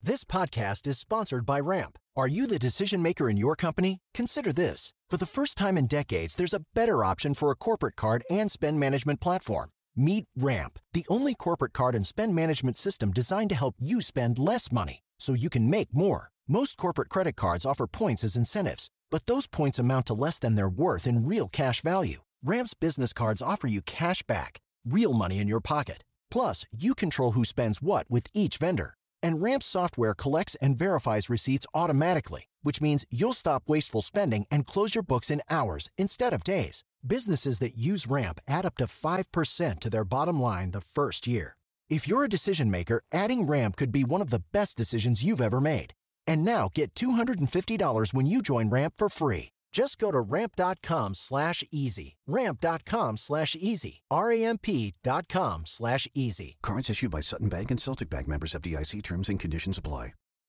This podcast is sponsored by Ramp. Are you the decision maker in your company? Consider this. For the first time in decades, there's a better option for a corporate card and spend management platform. Meet Ramp, the only corporate card and spend management system designed to help you spend less money so you can make more. Most corporate credit cards offer points as incentives, but those points amount to less than their worth in real cash value. Ramp's business cards offer you cash back, real money in your pocket. Plus, you control who spends what with each vendor. And Ramp's software collects and verifies receipts automatically, which means you'll stop wasteful spending and close your books in hours instead of days. Businesses that use Ramp add up to 5% to their bottom line the first year. If you're a decision maker, adding Ramp could be one of the best decisions you've ever made. And now get $250 when you join Ramp for free. Just go to ramp.com/easy. Ramp.com/easy. RAMP.com/easy. Cards issued by Sutton Bank and Celtic Bank, members FDIC. Terms and conditions apply.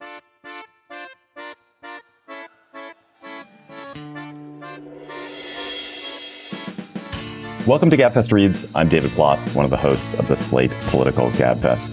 Welcome to Gabfest Reads. I'm David Plotz, one of the hosts of the Slate Political Gabfest.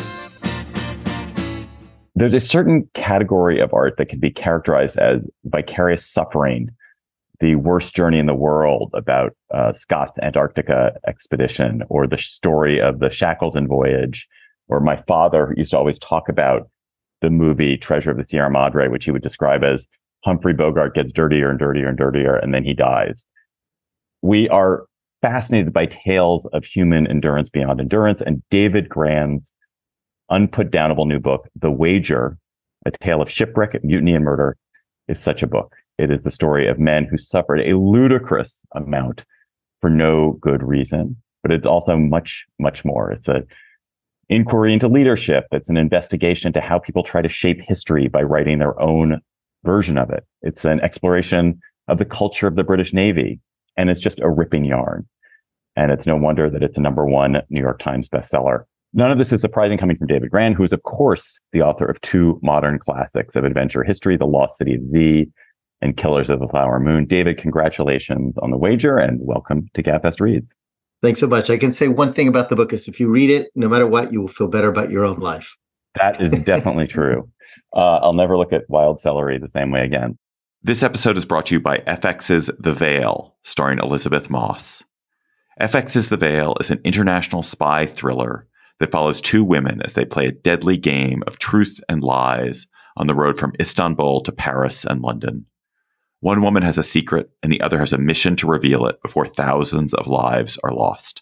There's a certain category of art that can be characterized as vicarious suffering. The Worst Journey in the World about Scott's Antarctica expedition, or the story of the Shackleton voyage, or my father used to always talk about the movie Treasure of the Sierra Madre, which he would describe as Humphrey Bogart gets dirtier and dirtier and dirtier, and then he dies. We are fascinated by tales of human endurance beyond endurance, and David Grann's unputdownable new book, The Wager, A Tale of Shipwreck, Mutiny, and Murder, is such a book. It is the story of men who suffered a ludicrous amount for no good reason, but it's also much, much more. It's an inquiry into leadership. It's an investigation into how people try to shape history by writing their own version of it. It's an exploration of the culture of the British Navy, and it's just a ripping yarn. And it's no wonder that it's a #1 New York Times bestseller. None of this is surprising coming from David Grann, who is, of course, the author of two modern classics of adventure history, The Lost City of Z and Killers of the Flower Moon. David, congratulations on The Wager, and welcome to Gabfest Reads. Thanks so much. I can say one thing about the book is if you read it, no matter what, you will feel better about your own life. That is definitely true. I'll never look at wild celery the same way again. This episode is brought to you by FX's The Veil, starring Elizabeth Moss. FX's The Veil is an international spy thriller that follows two women as they play a deadly game of truth and lies on the road from Istanbul to Paris and London. One woman has a secret, and the other has a mission to reveal it before thousands of lives are lost.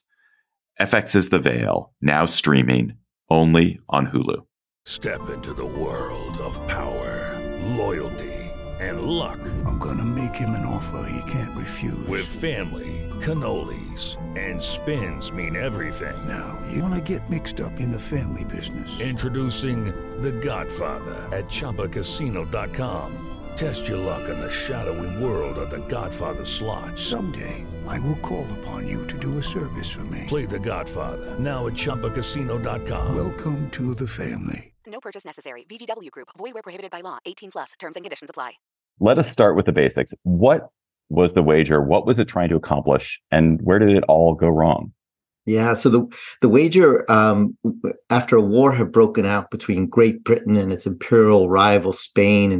FX's The Veil, now streaming only on Hulu. Step into the world of power, loyalty, and luck. I'm gonna make him an offer he can't refuse. With family, cannolis, and spins mean everything. Now, you wanna get mixed up in the family business. Introducing The Godfather at ChumbaCasino.com. Test your luck in the shadowy world of The Godfather slot. Someday, I will call upon you to do a service for me. Play The Godfather, now at ChumbaCasino.com. Welcome to the family. No purchase necessary. VGW Group. Void where prohibited by law. 18+. Terms and conditions apply. Let us start with the basics. What was The Wager? What was it trying to accomplish? And where did it all go wrong? Yeah, so the Wager, after a war had broken out between Great Britain and its imperial rival Spain in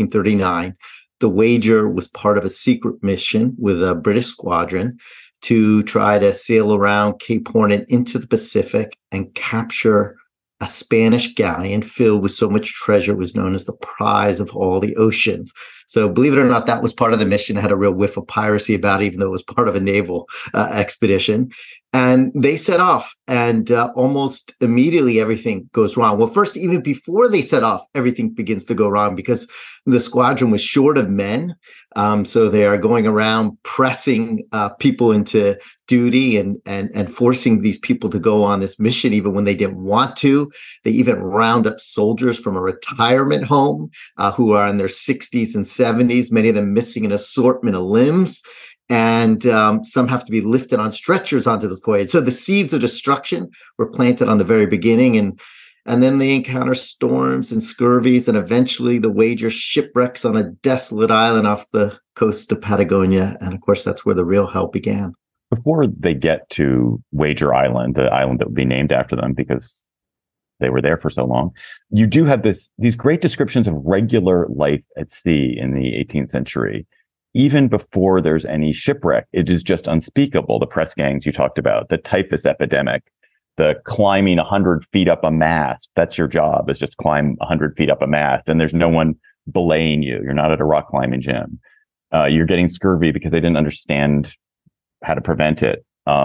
1739, The Wager was part of a secret mission with a British squadron to try to sail around Cape Horn and into the Pacific and capture a Spanish galleon filled with so much treasure. It was known as the prize of all the oceans. So believe it or not, that was part of the mission. It had a real whiff of piracy about it, even though it was part of a naval expedition. And they set off, and almost immediately everything goes wrong. Well, first, even before they set off, everything begins to go wrong because the squadron was short of men. So they are going around pressing people into duty and forcing these people to go on this mission, even when they didn't want to. They even round up soldiers from a retirement home who are in their 60s and 70s, many of them missing an assortment of limbs. And some have to be lifted on stretchers onto the voyage. So the seeds of destruction were planted on the very beginning. And then they encounter storms and scurvies. And eventually the Wager shipwrecks on a desolate island off the coast of Patagonia. And of course, that's where the real hell began. Before they get to Wager Island, the island that would be named after them, because they were there for so long. You do have these great descriptions of regular life at sea in the 18th century. Even before there's any shipwreck, it is just unspeakable. The press gangs you talked about, the typhus epidemic, the climbing 100 feet up a mast. That's your job, is just climb 100 feet up a mast. And there's no one belaying you. You're not at a rock climbing gym. You're getting scurvy because they didn't understand how to prevent it.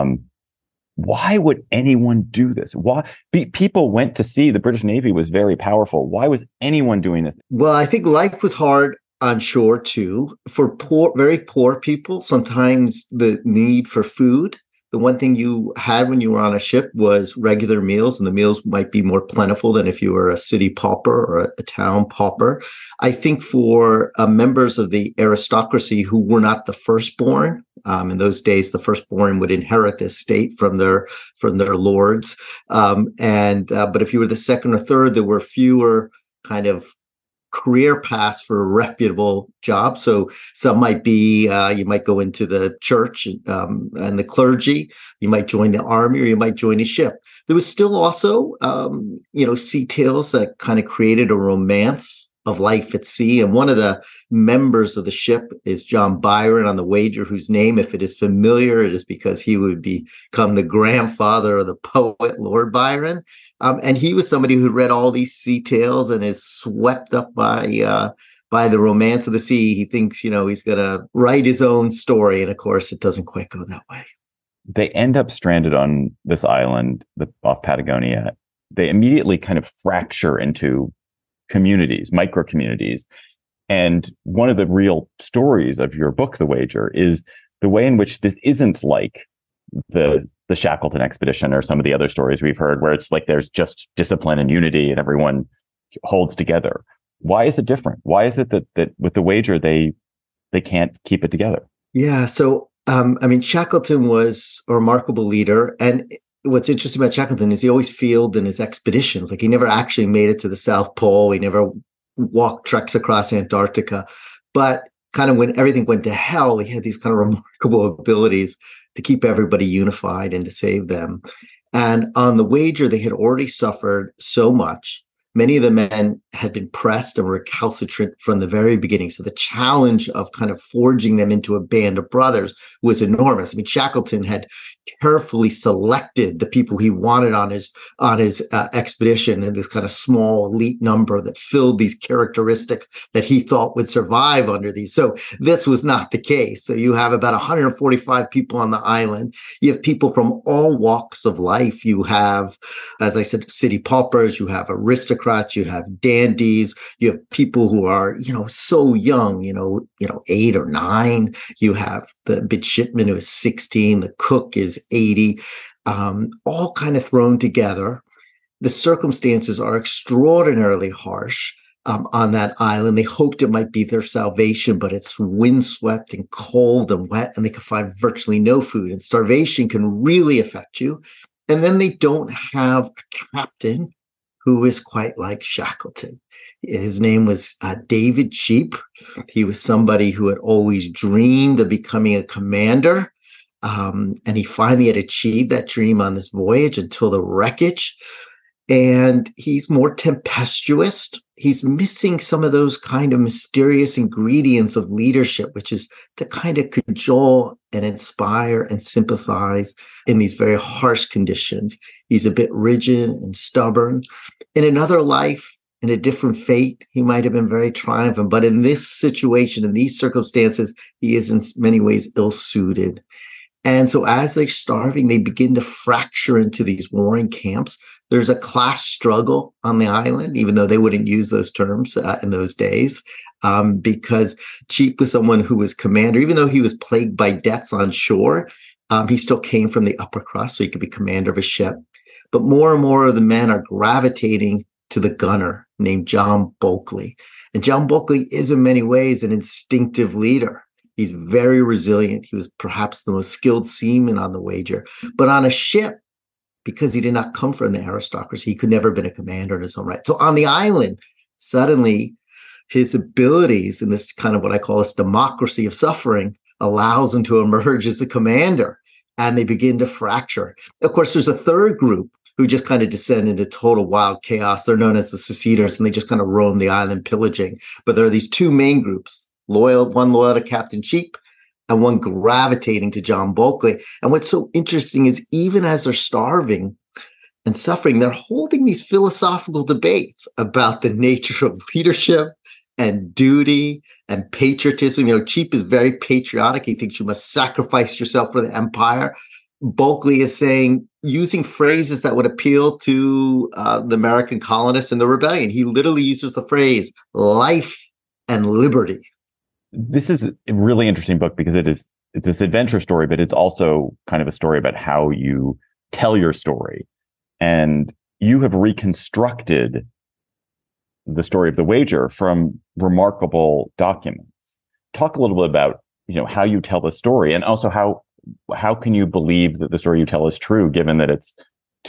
Why would anyone do this? Why people went to sea? The British Navy was very powerful. Why was anyone doing this? Well, I think life was hard on shore too. For very poor people, sometimes the need for food. The one thing you had when you were on a ship was regular meals, and the meals might be more plentiful than if you were a city pauper or a town pauper. I think for members of the aristocracy who were not the firstborn, in those days, the firstborn would inherit the estate from their lords. But if you were the second or third, there were fewer kind of career paths for a reputable job. So some might be, you might go into the church and the clergy, you might join the army, or you might join a ship. There was still also, sea tales that kind of created a romance of life at sea. And one of the members of the ship is John Byron on the Wager, whose name, if it is familiar, it is because he would become the grandfather of the poet Lord Byron. And he was somebody who read all these sea tales and is swept up by the romance of the sea. He thinks, he's going to write his own story. And of course, it doesn't quite go that way. They end up stranded on this island off Patagonia. They immediately kind of fracture into communities, micro communities. And one of the real stories of your book, The Wager, is the way in which this isn't like the Shackleton expedition or some of the other stories we've heard, where it's like there's just discipline and unity and everyone holds together. Why is it different? Why is it that with The Wager they can't keep it together? Yeah. So Shackleton was a remarkable leader, and what's interesting about Shackleton is he always failed in his expeditions. Like, he never actually made it to the South Pole. He never walked treks across Antarctica. But kind of when everything went to hell, he had these kind of remarkable abilities to keep everybody unified and to save them. And on The Wager, they had already suffered so much. Many of the men had been pressed and recalcitrant from the very beginning. So the challenge of kind of forging them into a band of brothers was enormous. I mean, Shackleton had carefully selected the people he wanted on his expedition, and this kind of small elite number that filled these characteristics that he thought would survive under these. So this was not the case. So you have about 145 people on the island. You have people from all walks of life. You have, as I said, city paupers. You have aristocrats. You have dandies. You have people who are, so young, 8 or 9. You have the midshipman who is 16. The cook is 80, all kind of thrown together. The circumstances are extraordinarily harsh on that island. They hoped it might be their salvation, but it's windswept and cold and wet, and they can find virtually no food. And starvation can really affect you. And then they don't have a captain who is quite like Shackleton. His name was David Cheap. He was somebody who had always dreamed of becoming a commander. And he finally had achieved that dream on this voyage until the wreckage. And he's more tempestuous. He's missing some of those kind of mysterious ingredients of leadership, which is to kind of cajole and inspire and sympathize in these very harsh conditions. He's a bit rigid and stubborn. In another life, in a different fate, he might have been very triumphant. But in this situation, in these circumstances, he is in many ways ill-suited. And so as they're starving, they begin to fracture into these warring camps. There's a class struggle on the island, even though they wouldn't use those terms in those days, because Cheap was someone who was commander. Even though he was plagued by debts on shore, he still came from the upper crust, so he could be commander of a ship. But more and more of the men are gravitating to the gunner named John Bulkeley. And John Bulkeley is in many ways an instinctive leader. He's very resilient. He was perhaps the most skilled seaman on the Wager. But on a ship, because he did not come from the aristocracy, he could never have been a commander in his own right. So on the island, suddenly his abilities in this kind of what I call this democracy of suffering allows him to emerge as a commander. And they begin to fracture. Of course, there's a third group who just kind of descend into total wild chaos. They're known as the seceders, and they just kind of roam the island pillaging. But there are these two main groups, one loyal to Captain Cheap and one gravitating to John Bulkley. And what's so interesting is even as they're starving and suffering, they're holding these philosophical debates about the nature of leadership and duty and patriotism. Cheap is very patriotic. He thinks you must sacrifice yourself for the empire. Bulkley is saying, using phrases that would appeal to the American colonists in the rebellion. He literally uses the phrase life and liberty. This is a really interesting book because it's this adventure story, but it's also kind of a story about how you tell your story. And you have reconstructed the story of the wager from remarkable documents. Talk a little bit about, how you tell the story, and also how can you believe that the story you tell is true, given that it's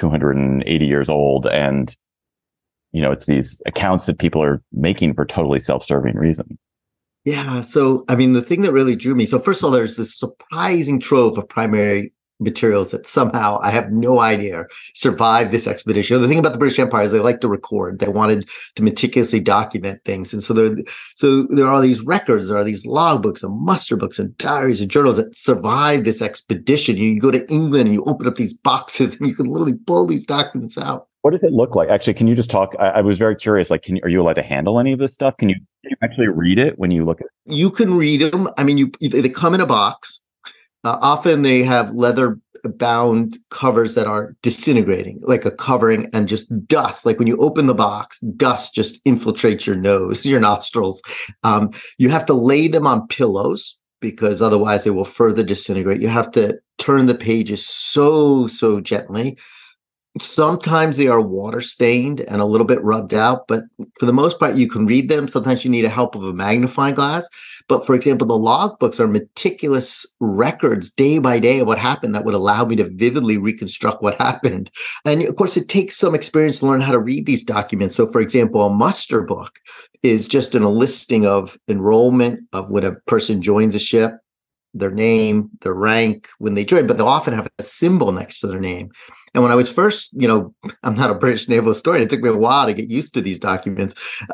280 years old and, it's these accounts that people are making for totally self-serving reasons. Yeah. So, the thing that really drew me, so first of all, there's this surprising trove of primary materials that somehow, I have no idea, survived this expedition. The thing about the British Empire is they like to record. They wanted to meticulously document things. And so there are these records, there are these logbooks and muster books and diaries and journals that survive this expedition. You go to England and you open up these boxes and you can literally pull these documents out. What does it look like? Actually, can you just talk? I was very curious. Like, are you allowed to handle any of this stuff? Can you actually read it when you look at it? You can read them. They come in a box. Often they have leather-bound covers that are disintegrating, like a covering, and just dust. Like when you open the box, dust just infiltrates your nose, your nostrils. You have to lay them on pillows because otherwise they will further disintegrate. You have to turn the pages so gently. Sometimes they are water stained and a little bit rubbed out, but for the most part, you can read them. Sometimes you need the help of a magnifying glass. But for example, the logbooks are meticulous records day by day of what happened that would allow me to vividly reconstruct what happened. And of course, it takes some experience to learn how to read these documents. So for example, a muster book is just a listing of enrollment of when a person joins a ship, their name, their rank, when they join, but they'll often have a symbol next to their name. And when I was first, I'm not a British naval historian. It took me a while to get used to these documents.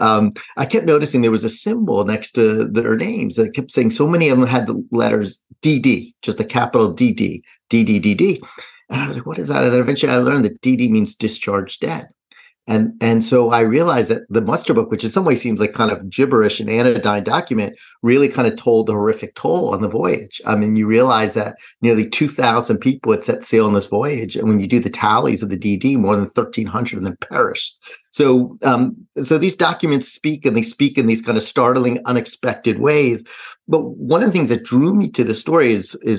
I kept noticing there was a symbol next to their names. I kept saying so many of them had the letters DD, just a capital DD, DD. And I was like, what is that? And then eventually I learned that DD means discharged dead. And so I realized that the muster book, which in some ways seems like kind of gibberish and anodyne document, really kind of told the horrific toll on the voyage. You realize that nearly 2,000 people had set sail on this voyage. And when you do the tallies of the DD, more than 1,300 of them perished. So these documents speak, and they speak in these kind of startling, unexpected ways. But one of the things that drew me to the story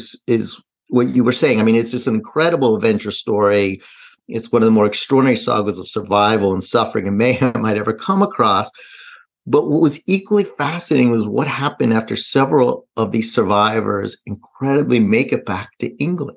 is what you were saying. It's just an incredible adventure story. It's one of the more extraordinary sagas of survival and suffering and mayhem I'd ever come across. But what was equally fascinating was what happened after several of these survivors incredibly make it back to England.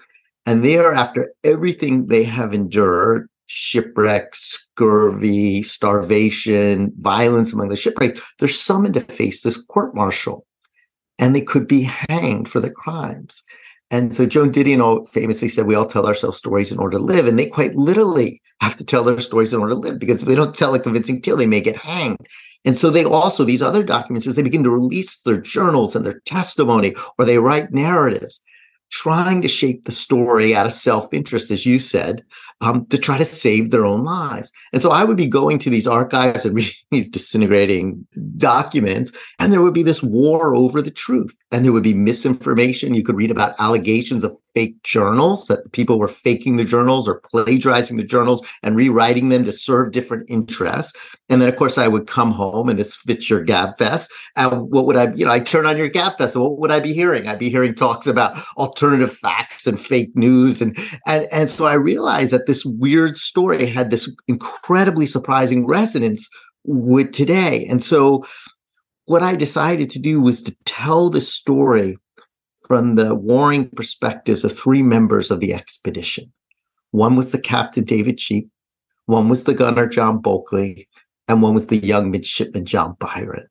And there, after everything they have endured, shipwreck, scurvy, starvation, violence among the shipwrecked, they're summoned to face this court-martial. And they could be hanged for the crimes. And so Joan Didion famously said, we all tell ourselves stories in order to live. And they quite literally have to tell their stories in order to live, because if they don't tell a convincing tale, they may get hanged. And so they also, these other documents, as they begin to release their journals and their testimony, or they write narratives, trying to shape the story out of self-interest, as you said, to try to save their own lives. And so I would be going to these archives and reading these disintegrating documents, and there would be this war over the truth, and there would be misinformation. You could read about allegations of fake journals, that people were faking the journals or plagiarizing the journals and rewriting them to serve different interests. And then, of course, I would come home, and this fits your GabFest. And what would I turn on your GabFest, and what would I be hearing? I'd be hearing talks about alternative facts and fake news. And so I realized that this weird story had this incredibly surprising resonance with today. And so what I decided to do was to tell the story from the warring perspectives of three members of the expedition. One was the captain, David Cheap. One was the gunner, John Bulkley. And one was the young midshipman, John Byron.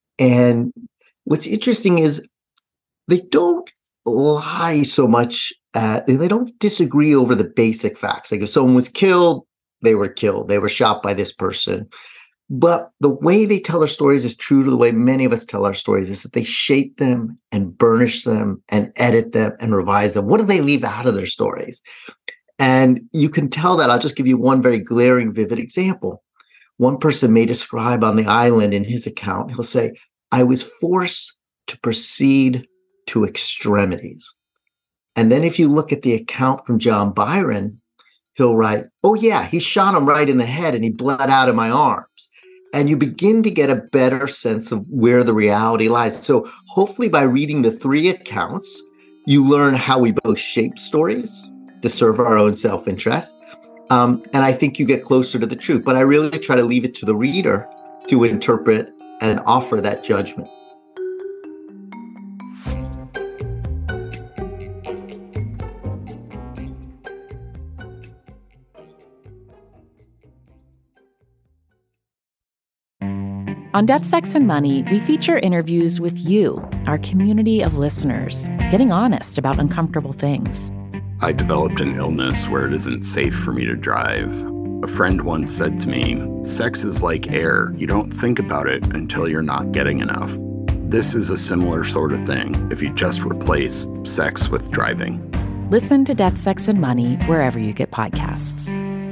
And what's interesting is they don't lie so much they don't disagree over the basic facts. Like if someone was killed, they were killed. They were shot by this person. But the way they tell their stories is true to the way many of us tell our stories, is that they shape them and burnish them and edit them and revise them. What do they leave out of their stories? And you can tell that. I'll just give you one very glaring, vivid example. One person may describe on the island in his account, he'll say, I was forced to proceed to extremities. And then if you look at the account from John Byron, he'll write, oh yeah, he shot him right in the head and he bled out of my arms. And you begin to get a better sense of where the reality lies. So hopefully by reading the three accounts, you learn how we both shape stories to serve our own self-interest. And I think you get closer to the truth. But I really try to leave it to the reader to interpret and offer that judgment. On Death, Sex, and Money, we feature interviews with you, our community of listeners, getting honest about uncomfortable things. I developed an illness where it isn't safe for me to drive. A friend once said to me, sex is like air. You don't think about it until you're not getting enough. This is a similar sort of thing if you just replace sex with driving. Listen to Death, Sex, and Money wherever you get podcasts.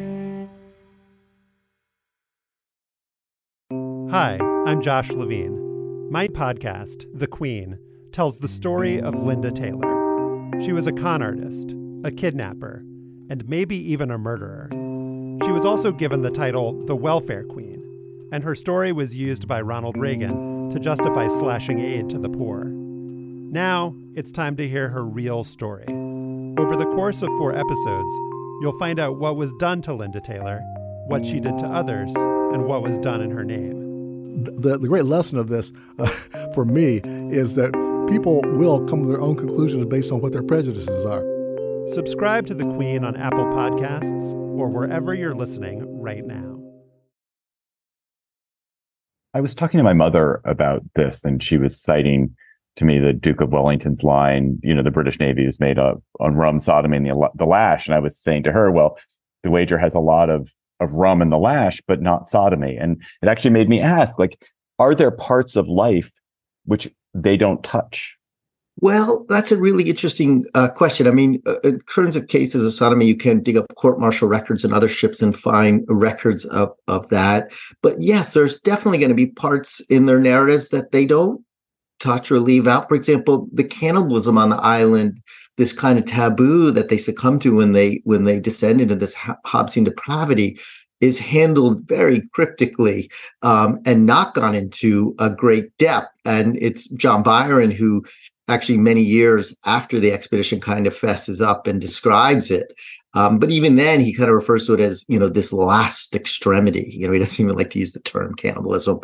Hi, I'm Josh Levine. My podcast, The Queen, tells the story of Linda Taylor. She was a con artist, a kidnapper, and maybe even a murderer. She was also given the title the Welfare Queen, and her story was used by Ronald Reagan to justify slashing aid to the poor. Now, it's time to hear her real story. Over the course of 4 episodes, you'll find out what was done to Linda Taylor, what she did to others, and what was done in her name. The great lesson of this, for me, is that people will come to their own conclusions based on what their prejudices are. Subscribe to The Queen on Apple Podcasts or wherever you're listening right now. I was talking to my mother about this, and she was citing to me the Duke of Wellington's line, the British Navy is made up on rum, sodomy, and the lash. And I was saying to her, well, the wager has a lot of rum in the lash, but not sodomy. And it actually made me ask, are there parts of life which they don't touch? Well, that's a really interesting question. I mean, in terms of cases of sodomy, you can dig up court-martial records and other ships and find records of that. But yes, there's definitely going to be parts in their narratives that they don't touch or leave out. For example, the cannibalism on the island, this kind of taboo that they succumb to when they descend into this Hobbesian depravity, is handled very cryptically and not gone into a great depth. And it's John Byron who actually many years after the expedition kind of fesses up and describes it. But even then, he kind of refers to it as, this last extremity. He doesn't even like to use the term cannibalism.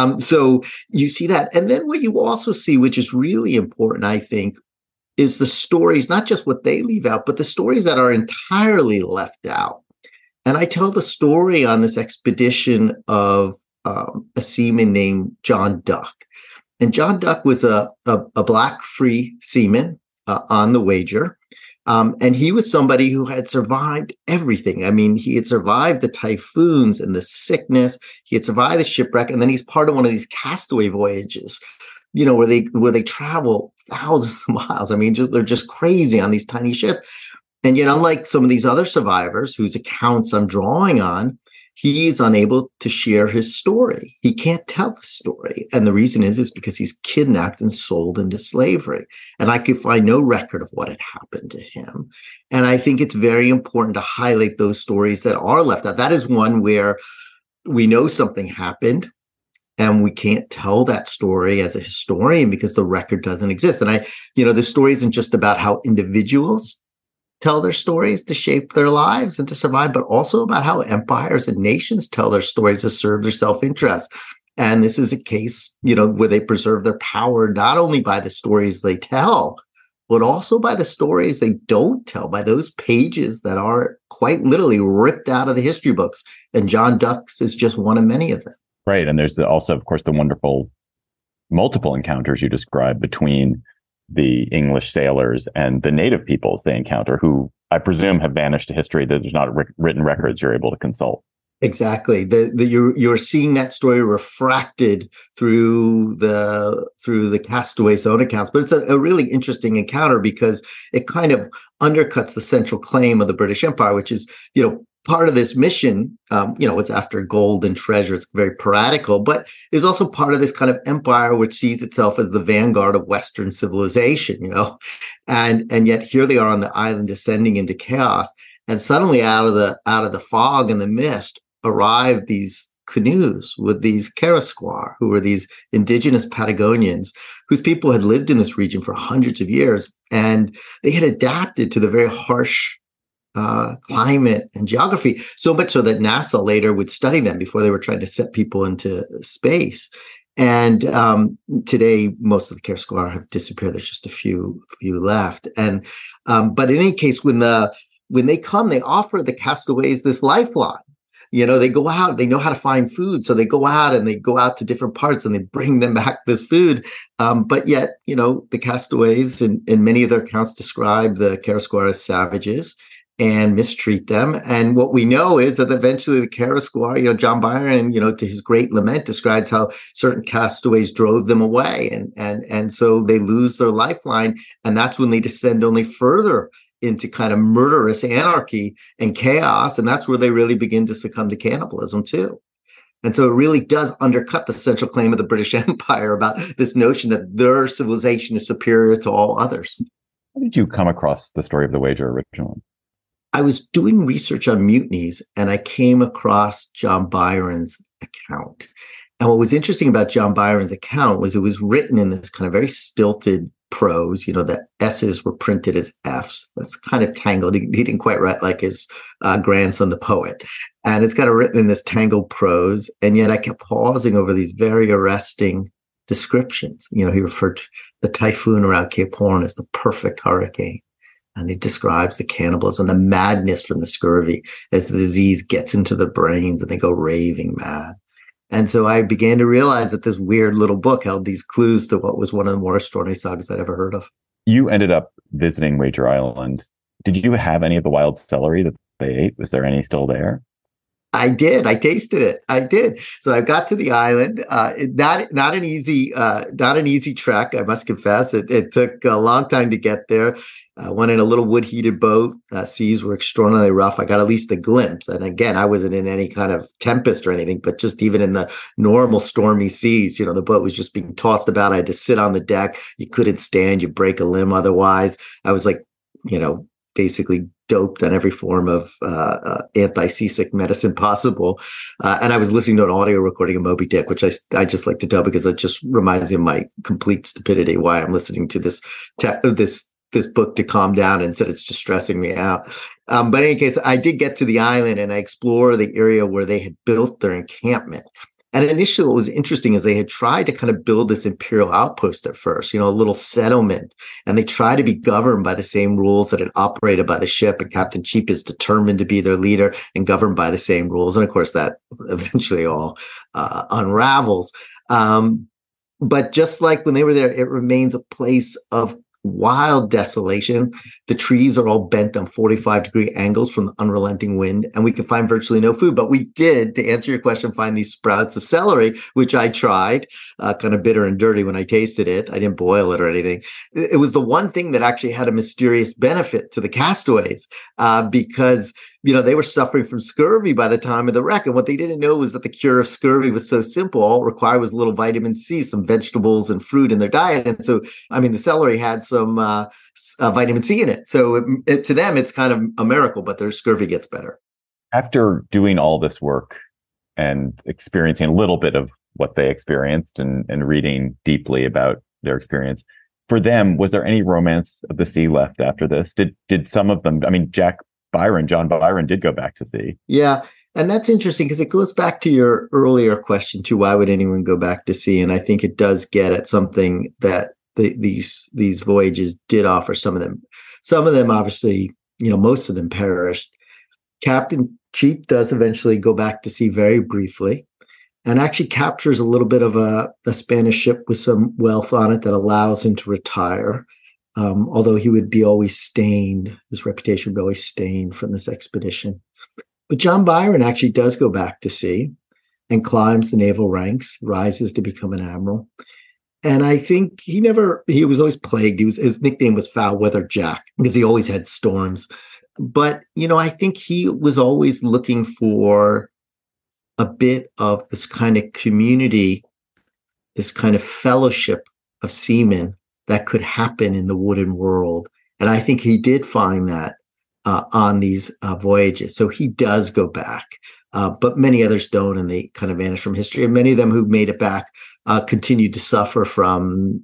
So you see that. And then what you also see, which is really important, I think, is the stories, not just what they leave out, but the stories that are entirely left out. And I tell the story on this expedition of a seaman named John Duck. And John Duck was a Black free seaman on the Wager. And he was somebody who had survived everything. I mean, he had survived the typhoons and the sickness. He had survived the shipwreck. And then he's part of one of these castaway voyages, where they travel thousands of miles. I mean, they're just crazy on these tiny ships. And yet, unlike some of these other survivors whose accounts I'm drawing on, he's unable to share his story. He can't tell the story. And the reason is because he's kidnapped and sold into slavery. And I could find no record of what had happened to him. And I think it's very important to highlight those stories that are left out. That is one where we know something happened, and we can't tell that story as a historian because the record doesn't exist. And the story isn't just about how individuals tell their stories to shape their lives and to survive, but also about how empires and nations tell their stories to serve their self-interest. And this is a case, where they preserve their power not only by the stories they tell, but also by the stories they don't tell, by those pages that are quite literally ripped out of the history books. And John Duck's is just one of many of them. Right. And there's also, of course, the wonderful multiple encounters you described between the English sailors and the native peoples they encounter, who I presume have vanished to history, that there's not written records you're able to consult. Exactly. You're seeing that story refracted through the Castaway's own accounts, but it's a really interesting encounter because it kind of undercuts the central claim of the British Empire, which is, part of this mission. It's after gold and treasure. It's very piratical, but is also part of this kind of empire which sees itself as the vanguard of Western civilization. And yet here they are on the island, descending into chaos, and suddenly out of the fog and the mist arrive these canoes with these Carasquar, who were these indigenous Patagonians whose people had lived in this region for hundreds of years, and they had adapted to the very harsh climate and geography, so much so that NASA later would study them before they were trying to set people into space. And today, most of the Carasquar have disappeared. There's just a few left. And but in any case, when they come, they offer the castaways this lifeline. They go out, they know how to find food. So they go out to different parts and they bring them back this food. But yet, the castaways in many of their accounts describe the Carasquar as savages and mistreat them. And what we know is that eventually the Carasquar, John Byron, to his great lament, describes how certain castaways drove them away. And so they lose their lifeline. And that's when they descend only further into kind of murderous anarchy and chaos. And that's where they really begin to succumb to cannibalism too. And so it really does undercut the central claim of the British Empire about this notion that their civilization is superior to all others. How did you come across the story of the Wager originally? I was doing research on mutinies and I came across John Byron's account. And what was interesting about John Byron's account was it was written in this kind of very stilted prose. The S's were printed as F's. That's kind of tangled. He didn't quite write like his grandson, the poet. And it's kind of written in this tangled prose. And yet I kept pausing over these very arresting descriptions. He referred to the typhoon around Cape Horn as the perfect hurricane. And he describes the cannibalism, the madness from the scurvy as the disease gets into the brains and they go raving mad. And so I began to realize that this weird little book held these clues to what was one of the more extraordinary sagas I'd ever heard of. You ended up visiting Wager Island. Did you have any of the wild celery that they ate? Was there any still there? I did. I tasted it. I did. So I got to the island. Not an easy trek, I must confess. It took a long time to get there. I went in a little wood-heated boat. Seas were extraordinarily rough. I got at least a glimpse. And again, I wasn't in any kind of tempest or anything, but just even in the normal stormy seas, the boat was just being tossed about. I had to sit on the deck. You couldn't stand. You break a limb otherwise. I was like, basically doped on every form of anti-seasick medicine possible. And I was listening to an audio recording of Moby Dick, which I just like to tell because it just reminds me of my complete stupidity, why I'm listening to this book to calm down instead it's just stressing me out. But in any case, I did get to the island and I explored the area where they had built their encampment. And initially what was interesting is they had tried to kind of build this imperial outpost at first, a little settlement. And they tried to be governed by the same rules that had operated by the ship. And Captain Cheap is determined to be their leader and governed by the same rules. And of course, that eventually all unravels. But just like when they were there, it remains a place of wild desolation. The trees are all bent on 45-degree angles from the unrelenting wind, and we can find virtually no food. But we did, to answer your question, find these sprouts of celery, which I tried, kind of bitter and dirty when I tasted it. I didn't boil it or anything. It was the one thing that actually had a mysterious benefit to the castaways, because they were suffering from scurvy by the time of the wreck. And what they didn't know was that the cure of scurvy was so simple. All it required was a little vitamin C, some vegetables and fruit in their diet. And so, the celery had some vitamin C in it. So to them, it's kind of a miracle, but their scurvy gets better. After doing all this work and experiencing a little bit of what they experienced and reading deeply about their experience, for them, was there any romance of the sea left after this? Did some of them, John Byron did go back to sea. Yeah. And that's interesting because it goes back to your earlier question too. Why would anyone go back to sea? And I think it does get at something that these voyages did offer some of them. Some of them, obviously, most of them perished. Captain Cheap does eventually go back to sea very briefly and actually captures a little bit of a Spanish ship with some wealth on it that allows him to retire. although he would be always stained, his reputation would be always stained from this expedition. But John Byron actually does go back to sea and climbs the naval ranks, rises to become an admiral. And I think he was always plagued. His nickname was Foul Weather Jack because he always had storms. But, I think he was always looking for a bit of this kind of community, this kind of fellowship of seamen that could happen in the wooden world. And I think he did find that on these voyages. So he does go back, but many others don't, and they kind of vanish from history. And many of them who made it back continued to suffer from,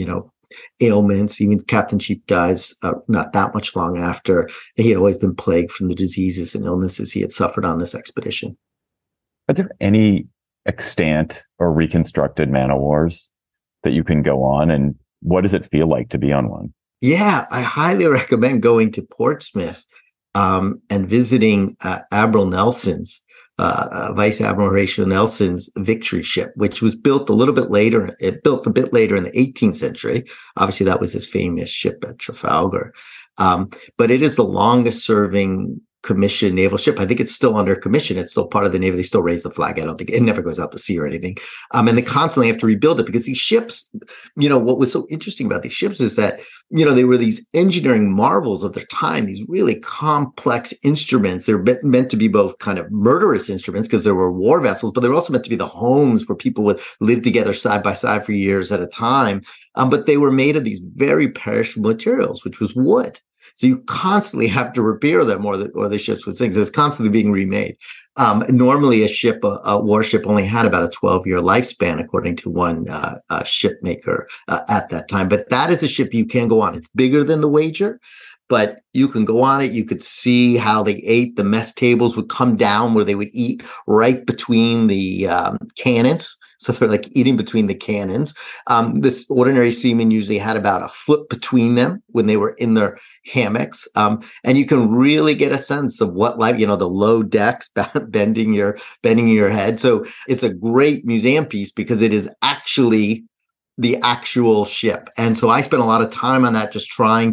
ailments. Even Captain Cheap dies not that much long after, and he had always been plagued from the diseases and illnesses he had suffered on this expedition. Are there any extant or reconstructed man-o-wars that you can go on, and what does it feel like to be on one? Yeah, I highly recommend going to Portsmouth and visiting Admiral Nelson's, Vice Admiral Horatio Nelson's Victory ship, which was built a little bit later. It built a bit later in the 18th century. Obviously, that was his famous ship at Trafalgar. But it is the longest serving commissioned naval ship. I think it's still under commission. It's still part of the Navy. They still raise the flag. I don't think it never goes out to sea or anything. And they constantly have to rebuild it because these ships, what was so interesting about these ships is that, they were these engineering marvels of their time, these really complex instruments. They're meant to be both kind of murderous instruments because there were war vessels, but they're also meant to be the homes where people would live together side by side for years at a time. But they were made of these very perishable materials, which was wood. So you constantly have to repair them or the ships would sink. So it's constantly being remade. Normally a warship only had about a 12-year lifespan, according to one ship maker at that time. But that is a ship you can go on. It's bigger than the Wager, but you can go on it. You could see how they ate. The mess tables would come down where they would eat right between the cannons. So they're like eating between the cannons. This ordinary seaman usually had about a foot between them when they were in their hammocks. And you can really get a sense of what life, the low decks bending your head. So it's a great museum piece because it is actually the actual ship. And so I spent a lot of time on that, just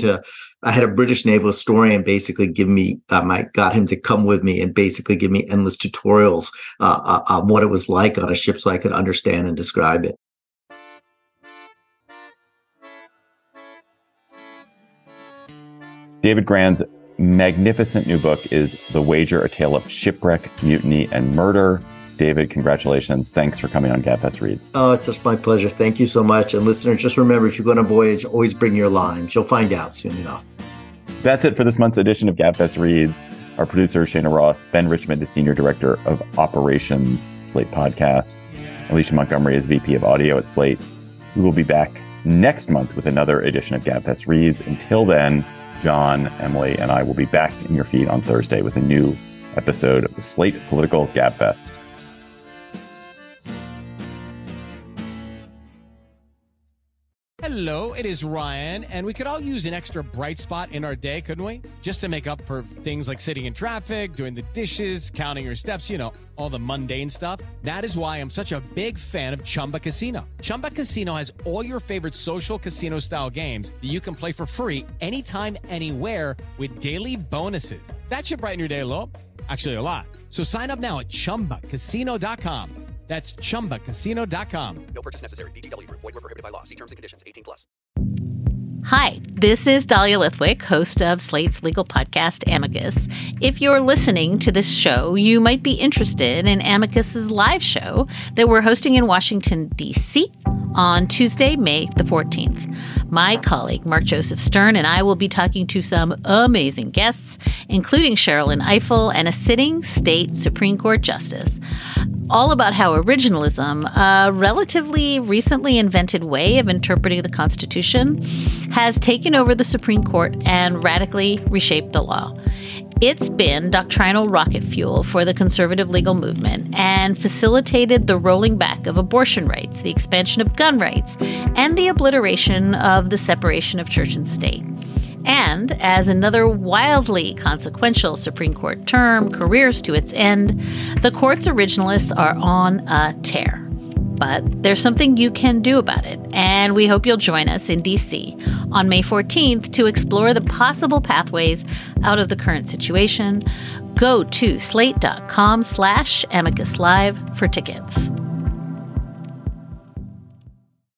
I had a British naval historian basically give me, I got him to come with me and basically give me endless tutorials on what it was like on a ship so I could understand and describe it. David Grann's magnificent new book is The Wager, A Tale of Shipwreck, Mutiny, and Murder. David, congratulations. Thanks for coming on GabFest Reads. Oh, it's just my pleasure. Thank you so much. And listeners, just remember, if you're going to voyage, always bring your limes. You'll find out soon enough. That's it for this month's edition of GabFest Reads. Our producer, Shana Roth, Ben Richmond is Senior Director of Operations, Slate Podcast. Alicia Montgomery is VP of Audio at Slate. We will be back next month with another edition of GabFest Reads. Until then, John, Emily, and I will be back in your feed on Thursday with a new episode of the Slate Political GabFest. Hello, it is Ryan, and we could all use an extra bright spot in our day, couldn't we? Just to make up for things like sitting in traffic, doing the dishes, counting your steps, all the mundane stuff. That is why I'm such a big fan of Chumba Casino. Chumba Casino has all your favorite social casino-style games that you can play for free anytime, anywhere with daily bonuses. That should brighten your day a little. Actually, a lot. So sign up now at ChumbaCasino.com. That's ChumbaCasino.com. No purchase necessary. VGW Group. Void where prohibited by law. See terms and conditions. 18+. Hi, this is Dahlia Lithwick, host of Slate's legal podcast, Amicus. If you're listening to this show, you might be interested in Amicus's live show that we're hosting in Washington, D.C. on Tuesday, May the 14th. My colleague, Mark Joseph Stern, and I will be talking to some amazing guests, including Sherrilyn Ifill and a sitting state Supreme Court justice, all about how originalism, a relatively recently invented way of interpreting the Constitution, has taken over the Supreme Court and radically reshaped the law. It's been doctrinal rocket fuel for the conservative legal movement and facilitated the rolling back of abortion rights, the expansion of gun rights, and the obliteration of the separation of church and state. And as another wildly consequential Supreme Court term careers to its end, the court's originalists are on a tear. But there's something you can do about it, and we hope you'll join us in D.C. on May 14th to explore the possible pathways out of the current situation. Go to slate.com/amicuslive for tickets.